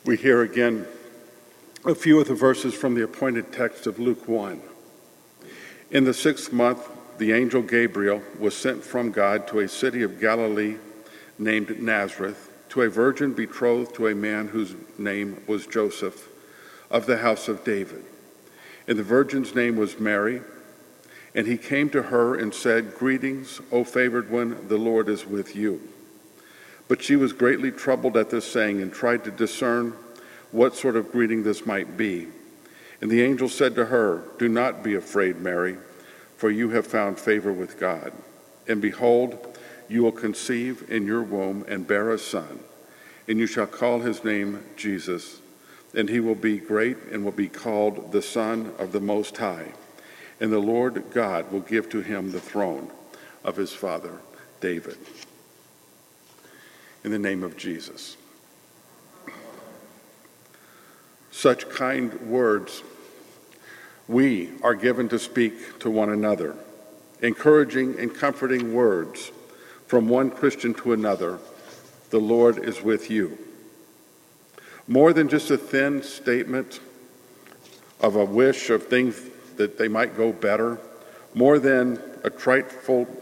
We hear again a few of the verses from the appointed text of Luke 1. In the 6th month, the angel Gabriel was sent from God to a city of Galilee named Nazareth, to a virgin betrothed to a man whose name was Joseph, of the house of David. And the virgin's name was Mary. And he came to her and said, "Greetings, O favored one, the Lord is with you." But she was greatly troubled at this saying and tried to discern what sort of greeting this might be. And the angel said to her, "Do not be afraid, Mary, for you have found favor with God. And behold, you will conceive in your womb and bear a son, and you shall call his name Jesus. And he will be great and will be called the Son of the Most High. And the Lord God will give to him the throne of his father David." In the name of Jesus. Such kind words we are given to speak to one another, encouraging and comforting words from one Christian to another. The Lord is with you. More than just a thin statement of a wish of things that they might go better, more than a trite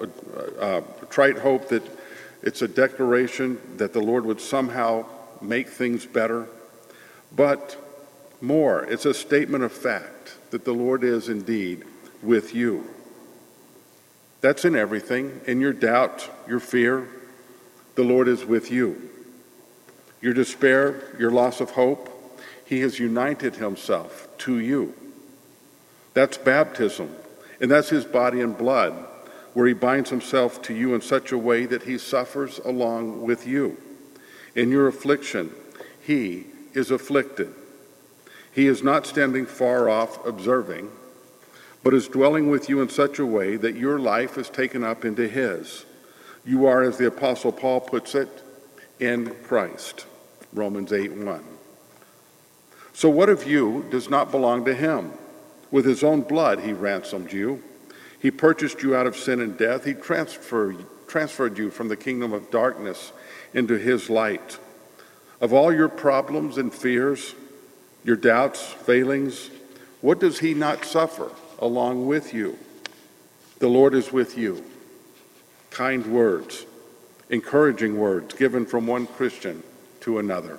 hope that it's a declaration that the Lord would somehow make things better, but more, it's a statement of fact that the Lord is indeed with you. That's in everything. In your doubt, your fear, the Lord is with you. Your despair, your loss of hope, he has united himself to you. That's baptism, and that's his body and blood, where he binds himself to you in such a way that he suffers along with you. In your affliction, he is afflicted. He is not standing far off observing, but is dwelling with you in such a way that your life is taken up into his. You are, as the Apostle Paul puts it, in Christ. Romans 8:1. So what of you does not belong to him? With his own blood he ransomed you. He purchased you out of sin and death. He transferred you from the kingdom of darkness into his light. Of all your problems and fears, your doubts, failings, what does he not suffer along with you? The Lord is with you. Kind words, encouraging words given from one Christian to another.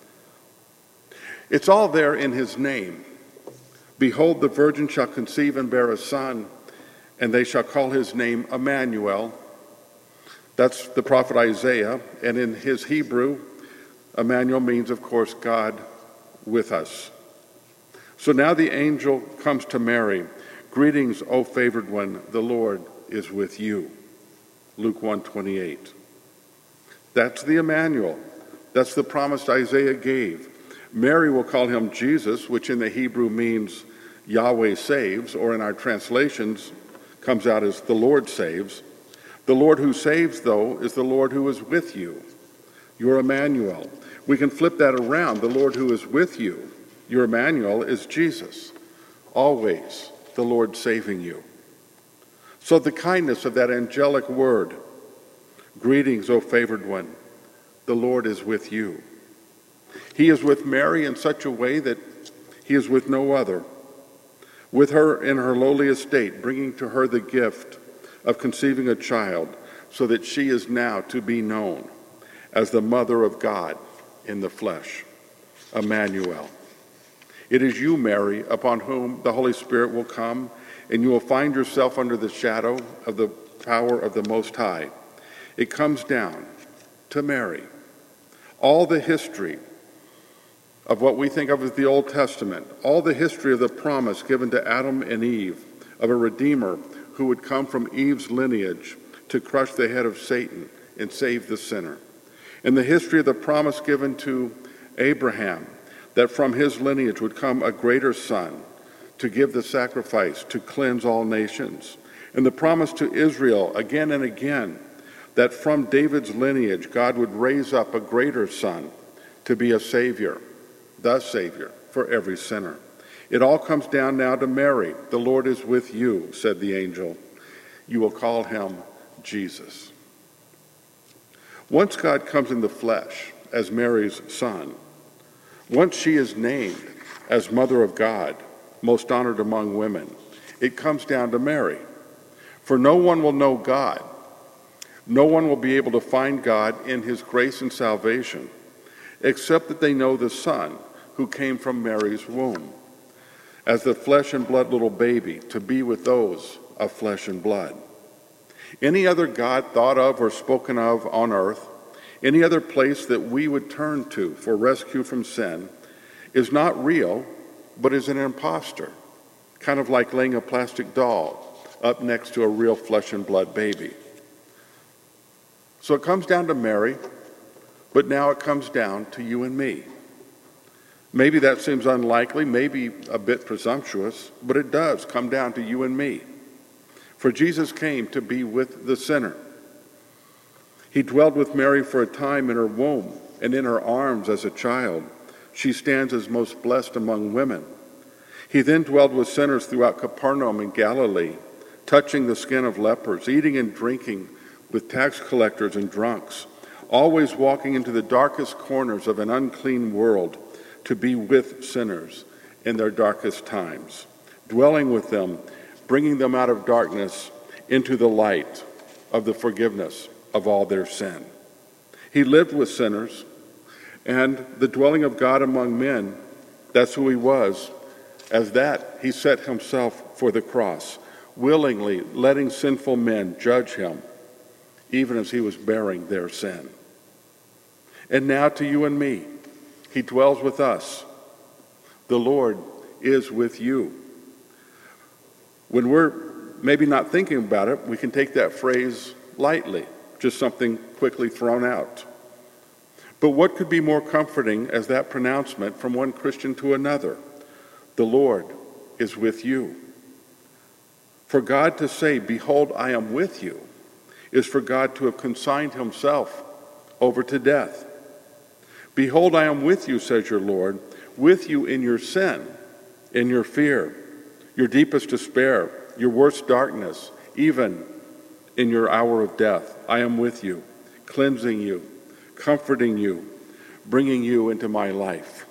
It's all there in his name. "Behold, the virgin shall conceive and bear a son, and they shall call his name Emmanuel." That's the prophet Isaiah, and in his Hebrew, Emmanuel means, of course, God with us. So now the angel comes to Mary. "Greetings, O favored one, the Lord is with you." Luke 1:28. That's the Emmanuel. That's the promise Isaiah gave. Mary will call him Jesus, which in the Hebrew means Yahweh saves, or in our translations comes out as the Lord saves. The Lord who saves, though, is the Lord who is with you. You're Emmanuel. We can flip that around. The Lord who is with you, your Emmanuel, is Jesus. Always the Lord saving you. So the kindness of that angelic word, "Greetings, O favored one, the Lord is with you." He is with Mary in such a way that he is with no other. With her in her lowly estate, bringing to her the gift of conceiving a child, so that she is now to be known as the mother of God in the flesh, Emmanuel. It is you, Mary, upon whom the Holy Spirit will come, and you will find yourself under the shadow of the power of the Most High. It comes down to Mary. All the history of what we think of as the Old Testament, all the history of the promise given to Adam and Eve of a Redeemer who would come from Eve's lineage to crush the head of Satan and save the sinner. And the history of the promise given to Abraham, that from his lineage would come a greater son to give the sacrifice to cleanse all nations. And the promise to Israel again and again, that from David's lineage God would raise up a greater son to be a savior, the savior for every sinner. It all comes down now to Mary. "The Lord is with you," said the angel. "You will call him Jesus." Once God comes in the flesh as Mary's son, Once she is named as Mother of God, most honored among women, it comes down to Mary. For no one will know God. No one will be able to find God in his grace and salvation, except that they know the Son who came from Mary's womb, as the flesh and blood little baby, to be with those of flesh and blood. Any other God thought of or spoken of on earth, any other place that we would turn to for rescue from sin, is not real, but is an imposter, kind of like laying a plastic doll up next to a real flesh and blood baby. So it comes down to Mary, but now it comes down to you and me. Maybe that seems unlikely, maybe a bit presumptuous, but it does come down to you and me. For Jesus came to be with the sinner. He dwelled with Mary for a time in her womb and in her arms as a child. She stands as most blessed among women. He then dwelled with sinners throughout Capernaum in Galilee, touching the skin of lepers, eating and drinking with tax collectors and drunks, always walking into the darkest corners of an unclean world to be with sinners in their darkest times, dwelling with them, bringing them out of darkness into the light of the forgiveness of all their sin. He lived with sinners, and the dwelling of God among men, that's who he was. As that, he set himself for the cross, willingly letting sinful men judge him, even as he was bearing their sin. And now to you and me, he dwells with us. The Lord is with you. When we're maybe not thinking about it, we can take that phrase lightly, just something quickly thrown out. But what could be more comforting as that pronouncement from one Christian to another? The Lord is with you. For God to say, "Behold, I am with you," is for God to have consigned himself over to death. "Behold, I am with you," says your Lord, with you in your sin, in your fear, your deepest despair, your worst darkness, even in your hour of death. I am with you, cleansing you, comforting you, bringing you into my life.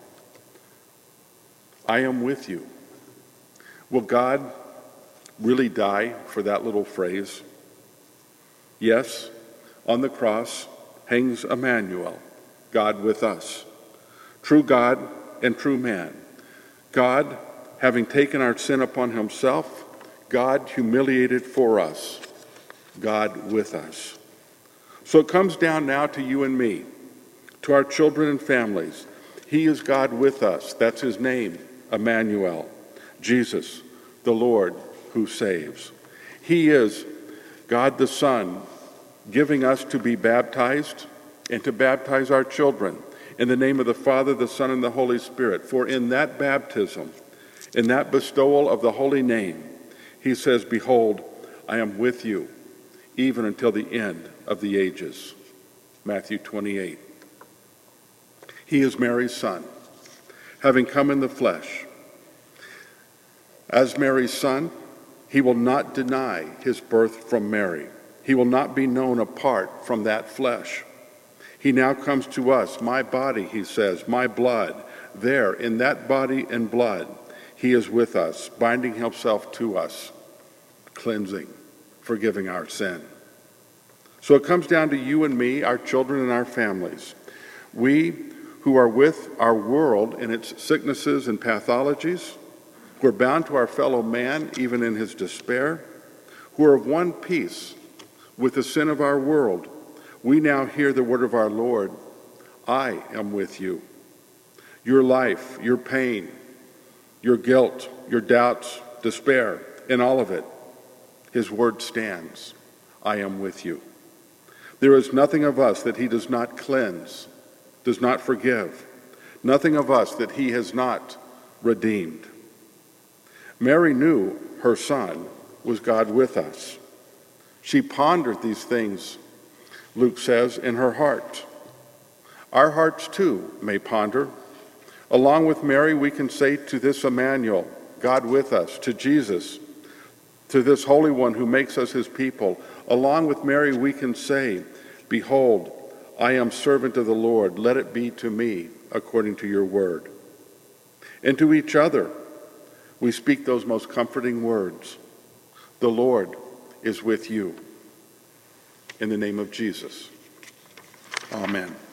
I am with you. Will God really die for that little phrase? Yes, on the cross hangs Emmanuel, God with us. True God and true man. God, having taken our sin upon himself, God humiliated for us, God with us. So it comes down now to you and me, to our children and families. He is God with us. That's his name, Emmanuel, Jesus, the Lord who saves. He is God the Son, giving us to be baptized and to baptize our children in the name of the Father, the Son, and the Holy Spirit. For in that baptism, in that bestowal of the holy name, he says, "Behold, I am with you, even until the end of the ages." Matthew 28. He is Mary's son, having come in the flesh. As Mary's son, he will not deny his birth from Mary. He will not be known apart from that flesh. He now comes to us, my body, he says, my blood. There, in that body and blood, he is with us, binding himself to us, cleansing, forgiving our sin. So it comes down to you and me, our children and our families. We who are with our world in its sicknesses and pathologies, who are bound to our fellow man even in his despair, who are of one piece with the sin of our world, we now hear the word of our Lord, "I am with you." Your life, your pain, your guilt, your doubts, despair, in all of it, his word stands, "I am with you." There is nothing of us that he does not cleanse, does not forgive, nothing of us that he has not redeemed. Mary knew her son was God with us. She pondered these things, Luke says, in her heart. Our hearts, too, may ponder. Along with Mary, we can say to this Emmanuel, God with us, to Jesus, to this Holy One who makes us his people, along with Mary, we can say, "Behold, I am servant of the Lord. Let it be to me according to your word. And to each other, we speak those most comforting words. The Lord is with you. In the name of Jesus. Amen.